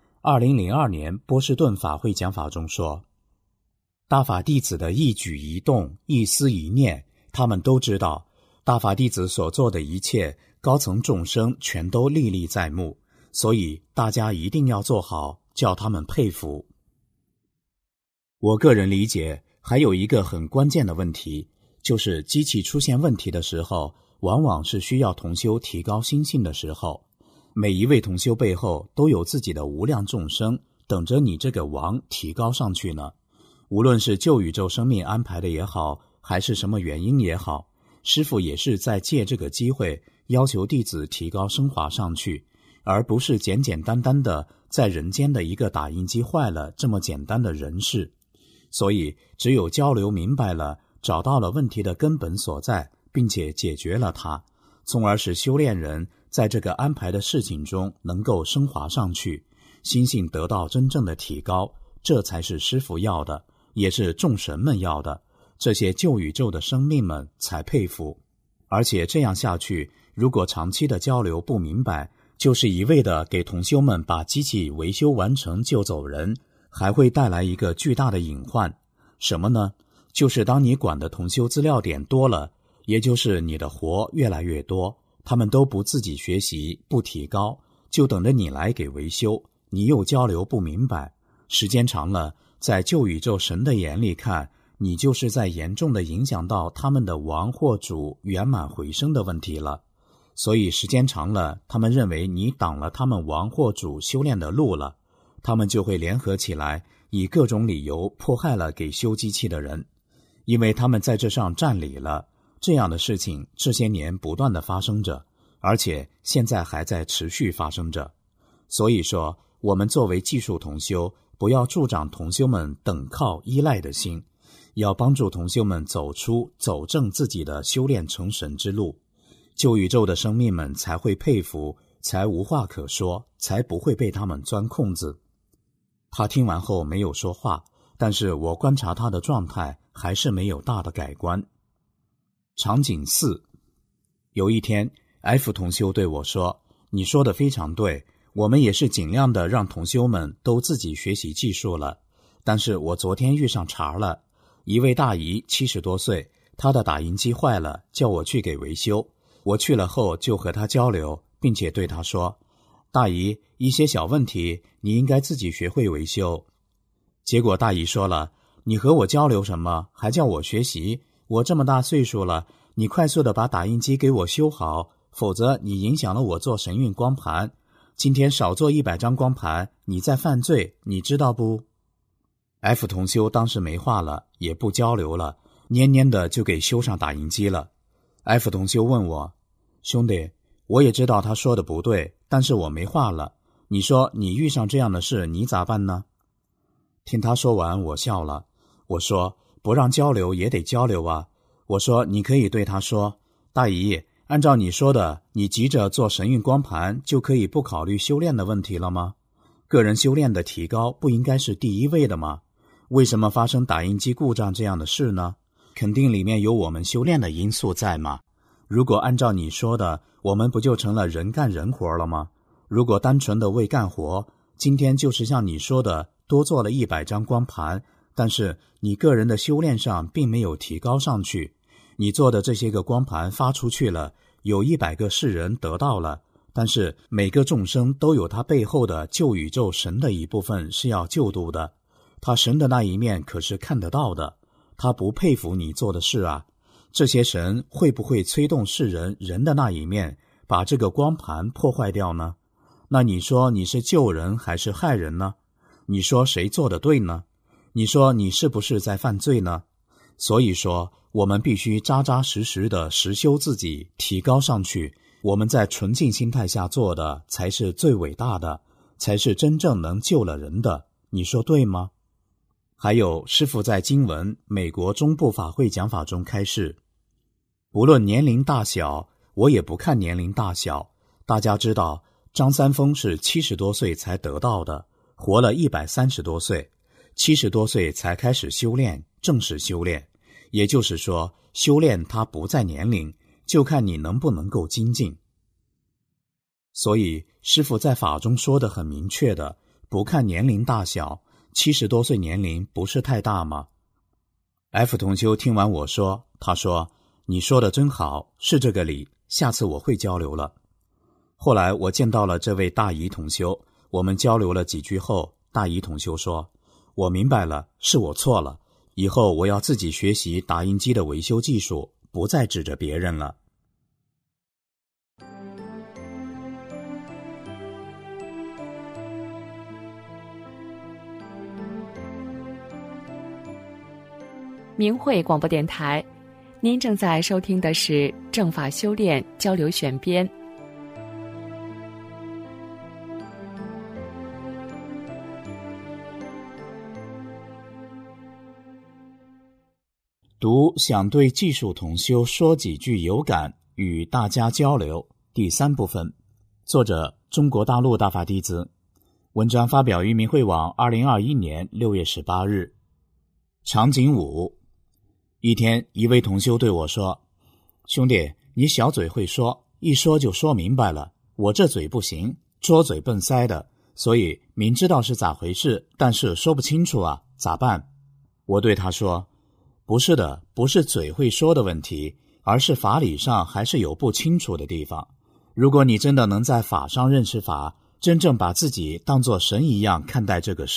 2002年波士顿法会讲法中说，大法弟子的一举一动、一思一念，他们都知道，大法弟子所做的一切，高层众生全都历历在目，所以大家一定要做好，叫他们佩服。我个人理解，还有一个很关键的问题，就是机器出现问题的时候，往往是需要同修提高心性的时候。每一位同修背后都有自己的无量众生，等着你这个王提高上去呢。无论是旧宇宙生命安排的也好，还是什么原因也好，师父也是在借这个机会要求弟子提高升华上去，而不是简简单单的在人间的一个打印机坏了这么简单的人事。所以只有交流明白了，找到了问题的根本所在，并且解决了它，从而使修炼人在这个安排的事情中能够升华上去，心性得到真正的提高，这才是师父要的，也是众神们要的，这些旧宇宙的生命们才佩服。而且这样下去，如果长期的交流不明白，就是一味的给同修们把机器维修完成就走人，还会带来一个巨大的隐患。什么呢？就是当你管的同修资料点多了，也就是你的活越来越多，他们都不自己学习，不提高，就等着你来给维修，你又交流不明白， 时间长了，在旧宇宙神的眼里看，你就是在严重的影响到他们的王或主圆满回升的问题了。所以时间长了，他们认为你挡了他们王或主修炼的路了，他们就会联合起来，以各种理由迫害了给修机器的人，因为他们在这上占理了。这样的事情这些年不断的发生着，而且现在还在持续发生着。所以说，我们作为技术同修，不要助长同修们等靠依赖的心，要帮助同修们走正自己的修炼成神之路，旧宇宙的生命们才会佩服，才无话可说，才不会被他们钻空子。他听完后没有说话，但是我观察他的状态还是没有大的改观。场景4，有一天 F 同修对我说，你说的非常对，我们也是尽量的让同修们都自己学习技术了，但是我昨天遇上茬了，一位大姨70多岁，她的打印机坏了，叫我去给维修。我去了后就和她交流，并且对她说，大姨，一些小问题你应该自己学会维修。结果大姨说了，你和我交流什么，还叫我学习？我这么大岁数了，你快速的把打印机给我修好，否则你影响了我做神韵光盘。今天少做100张光盘，你在犯罪，你知道不？ F 同修当时没话了，也不交流了，蔫蔫的就给修上打印机了。F 同修问我，兄弟，我也知道他说的不对，但是我没话了，你说你遇上这样的事你咋办呢？听他说完，我笑了，我说不让交流也得交流啊。我说你可以对他说，大姨，按照你说的，你急着做神韵光盘就可以不考虑修炼的问题了吗？个人修炼的提高不应该是第一位的吗？为什么发生打印机故障这样的事呢？肯定里面有我们修炼的因素在嘛。如果按照你说的，我们不就成了人干人活了吗？如果单纯的为干活，今天就是像你说的多做了100张光盘，但是你个人的修炼上并没有提高上去，你做的这些个光盘发出去了，有100个世人得到了，但是每个众生都有他背后的旧宇宙神的一部分是要救度的，他神的那一面可是看得到的，他不佩服你做的事啊。这些神会不会催动世人的那一面，把这个光盘破坏掉呢？那你说你是救人还是害人呢？你说谁做得对呢？你说你是不是在犯罪呢？所以说我们必须扎扎实实的实修自己，提高上去，我们在纯净心态下做的才是最伟大的，才是真正能救了人的，你说对吗？还有师父在经文美国中部法会讲法中开示，不论年龄大小，我也不看年龄大小。大家知道张三丰是70多岁才得到的，活了130多岁，70多岁才开始修炼，正式修炼。也就是说，修炼它不在年龄，就看你能不能够精进。所以师父在法中说的很明确的，不看年龄大小，70多岁年龄不是太大吗？ F 同修听完我说，他说，你说的真好，是这个理，下次我会交流了。后来我见到了这位大姨同修，我们交流了几句后，大姨同修说，我明白了，是我错了，以后我要自己学习打印机的维修技术，不再指着别人了。
明慧广播电台，您正在收听的是正法修炼交流选编。
读想对技术同修说几句有感，与大家交流，第3部分。作者中国大陆大法弟子，文章发表于明慧网2021年6月18日。场景5，一天一位同修对我说，兄弟，你小嘴会说，一说就说明白了，我这嘴不行，拙嘴笨腮的，所以明知道是咋回事，但是说不清楚啊，咋办？我对他说，不是的，不是嘴会说的问题，而是法理上还是有不清楚的地方。如果你真的能在法上认识法，真正把自己当作神一样看待这个事，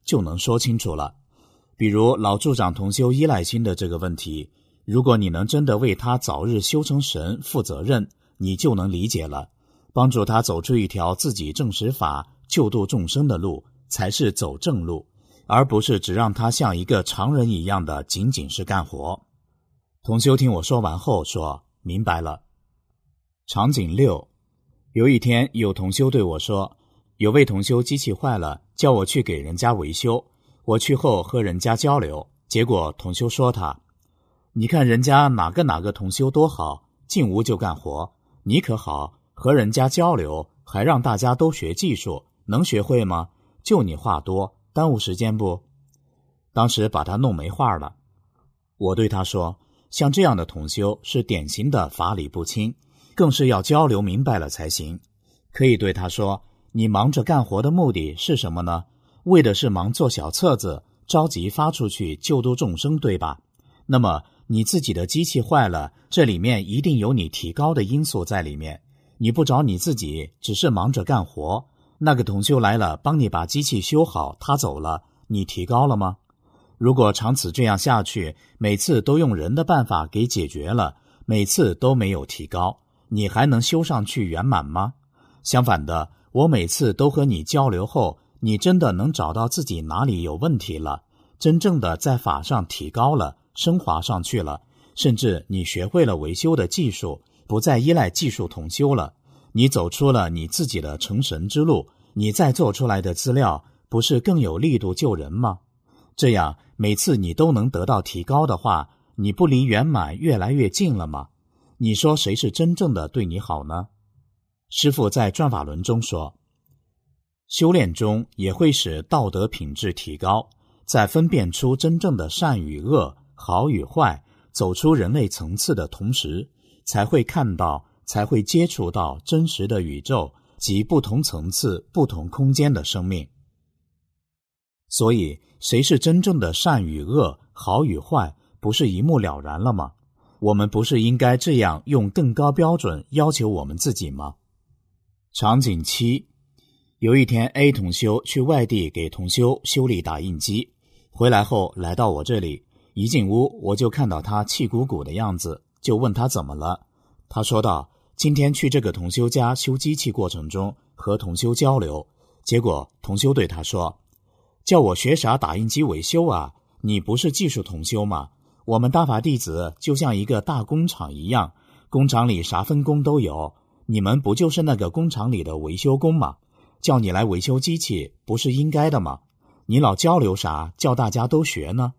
就能说清楚了。比如老助长同修依赖心的这个问题，如果你能真的为他早日修成神负责任，你就能理解了。帮助他走出一条自己证实法救度众生的路，才是走正路，而不是只让他像一个常人一样的仅仅是干活。同修听我说完后说，明白了。场景6，有一天有同修对我说，有位同修机器坏了，叫我去给人家维修。我去后和人家交流，结果同修说他，你看人家哪个同修多好，进屋就干活，你可好，和人家交流还让大家都学技术，能学会吗？就你话多，耽误时间不？当时把他弄没话了。我对他说，像这样的同修是典型的法理不清，更是要交流明白了才行。可以对他说，你忙着干活的目的是什么呢？为的是忙做小册子，着急发出去救度众生，对吧？那么你自己的机器坏了，这里面一定有你提高的因素在里面。你不找你自己，只是忙着干活，那个同修来了帮你把机器修好，他走了，你提高了吗？如果长此这样下去，每次都用人的办法给解决了，每次都没有提高，你还能修上去圆满吗？相反的，我每次都和你交流后，你真的能找到自己哪里有问题了，真正的在法上提高了，升华上去了，甚至你学会了维修的技术，不再依赖技术同修了，你走出了你自己的成神之路，你再做出来的资料不是更有力度救人吗？这样每次你都能得到提高的话，你不离圆满越来越近了吗？你说谁是真正的对你好呢？师父在转法轮中说，修炼中也会使道德品质提高，在分辨出真正的善与恶、好与坏，走出人类层次的同时，才会看到，才会接触到真实的宇宙及不同层次、不同空间的生命。所以，谁是真正的善与恶、好与坏，不是一目了然了吗？我们不是应该这样用更高标准要求我们自己吗？场景7，有一天 A 同修去外地给同修修理打印机，回来后来到我这里，一进屋我就看到他气鼓鼓的样子，就问他怎么了。他说道，今天去这个同修家修机器过程中和同修交流，结果同修对他说，叫我学啥打印机维修啊？你不是技术同修吗？我们大法弟子就像一个大工厂一样，工厂里啥分工都有，你们不就是那个工厂里的维修工吗？叫你来维修机器不是应该的吗？你老交流啥，叫大家都学呢？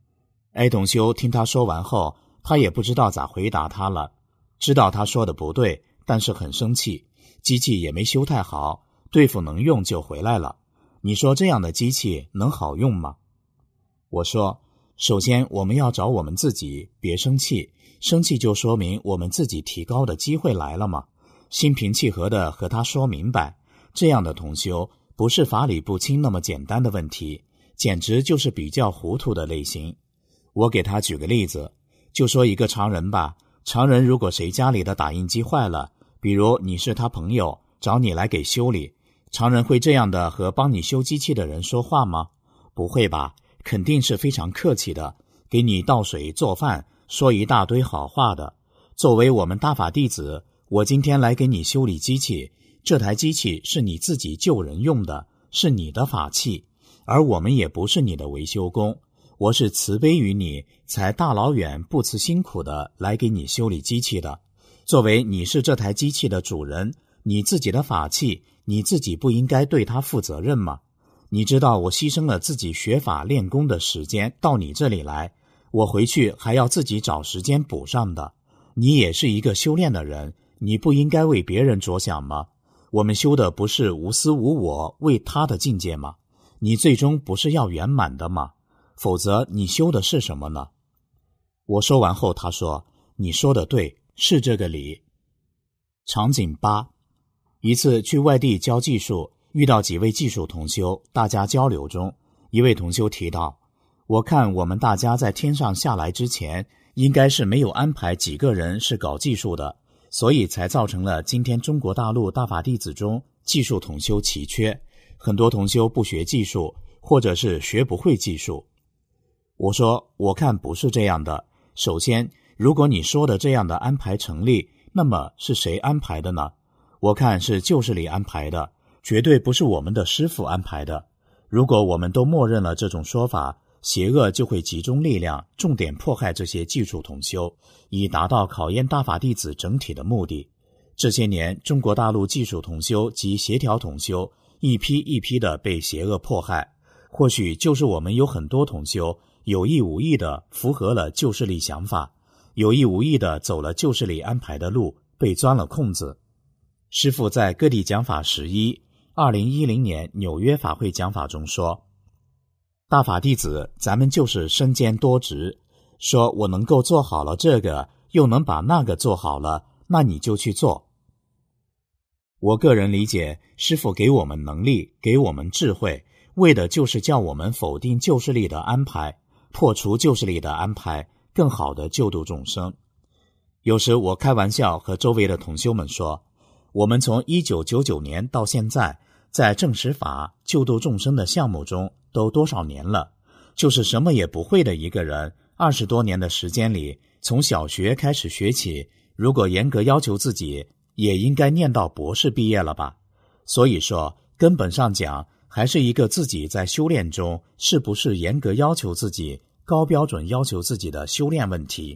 A 同修听他说完后，他也不知道咋回答他了，知道他说的不对，但是很生气，机器也没修太好，对付能用就回来了。你说这样的机器能好用吗？我说，首先我们要找我们自己，别生气，生气就说明我们自己提高的机会来了嘛。心平气和地和他说明白，这样的同修不是法理不清那么简单的问题，简直就是比较糊涂的类型。我给他举个例子，就说一个常人吧，常人如果谁家里的打印机坏了，比如你是他朋友，找你来给修理，常人会这样的和帮你修机器的人说话吗？不会吧，肯定是非常客气的，给你倒水做饭，说一大堆好话的。作为我们大法弟子，我今天来给你修理机器，这台机器是你自己救人用的，是你的法器，而我们也不是你的维修工，我是慈悲于你，才大老远不辞辛苦的来给你修理机器的。作为你是这台机器的主人，你自己的法器，你自己不应该对它负责任吗？你知道我牺牲了自己学法练功的时间到你这里来，我回去还要自己找时间补上的。你也是一个修炼的人，你不应该为别人着想吗？我们修的不是无私无我为他的境界吗？你最终不是要圆满的吗？否则你修的是什么呢？我说完后他说，你说的对，是这个理。场景8，一次去外地教技术，遇到几位技术同修，大家交流中，一位同修提到，我看我们大家在天上下来之前，应该是没有安排几个人是搞技术的，所以才造成了今天中国大陆大法弟子中技术同修奇缺，很多同修不学技术， 或者是学不会技术。我说，我看不是这样的。首先，如果你说的这样的安排成立，那么是谁安排的呢？我看是旧势力安排的，绝对不是我们的师父安排的。如果我们都默认了这种说法，邪恶就会集中力量，重点迫害这些技术统修，以达到考验大法弟子整体的目的。这些年，中国大陆技术统修及协调统修一批一批的被邪恶迫害，或许就是我们有很多统修有意无意的符合了旧势力想法，有意无意的走了旧势力安排的路，被钻了空子。师父在各地讲法112010年纽约法会讲法中说，大法弟子咱们就是身兼多职，说我能够做好了这个，又能把那个做好了，那你就去做。我个人理解，师父给我们能力，给我们智慧，为的就是叫我们否定旧势力的安排，破除旧势力的安排，更好的救度众生。有时我开玩笑和周围的同修们说，我们从1999年到现在，在正实法救度众生的项目中都多少年了，就是什么也不会的一个人，20多年的时间里，从小学开始学起，如果严格要求自己，也应该念到博士毕业了吧。所以说，根本上讲，还是一个自己在修炼中是不是严格要求自己、高标准要求自己的修炼问题。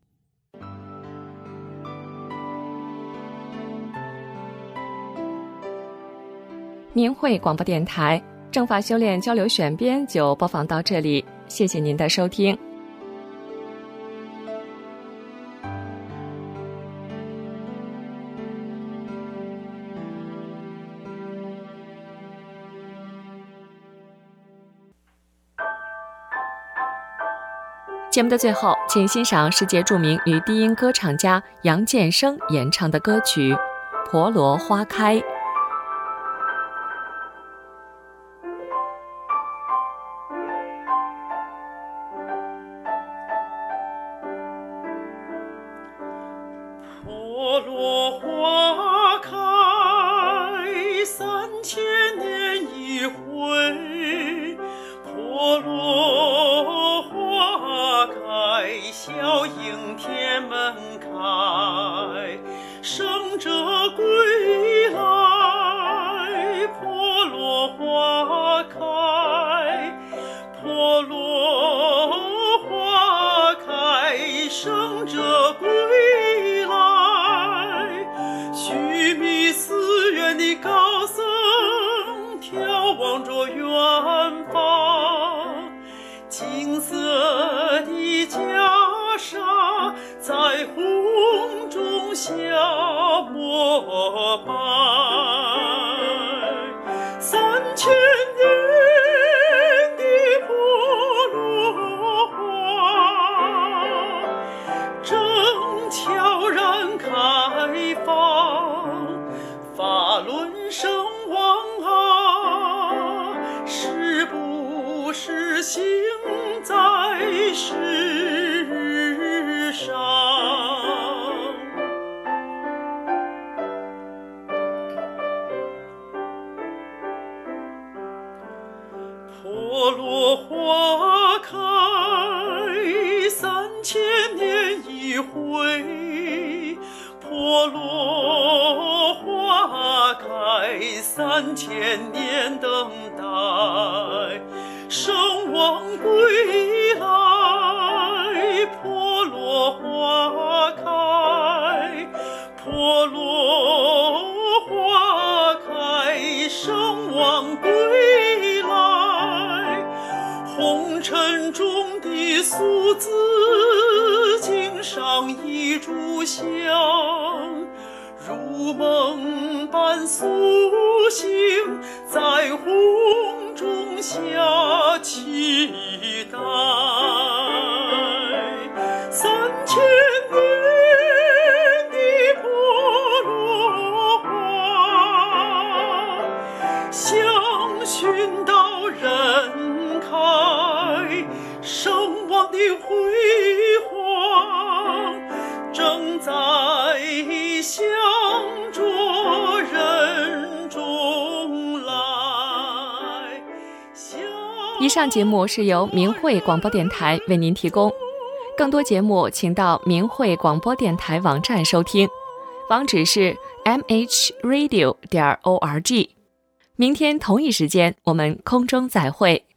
明慧广播电台正法修炼交流选编就播放到这里，谢谢您的收听。节目的最后，请欣赏世界著名女低音歌唱家杨建生演唱的歌曲《婆罗花开》。
婆罗花开3000年一回，婆罗花开笑迎天门开，圣者归来，婆罗花开，婆罗花开，圣者归来，须弥寺院的高僧眺望着远方，金色的袈裟在红中下膜拜，3000年的婆罗花正悄然开放，法轮圣王啊，是不是行在世上？婆罗花开3000年一回，婆罗花开3000年等待，圣王归来，婆罗花开，婆罗花开，圣王归来，红尘中的俗子经上一炷香，如梦般苏醒，在红中下期待3000年的婆罗花，香熏到人开，圣王的辉煌正在向着人中来，向
以上节目是由明慧广播电台为您提供，更多节目请到明慧广播电台网站收听，网址是 mhradio.org。明天同一时间我们空中再会。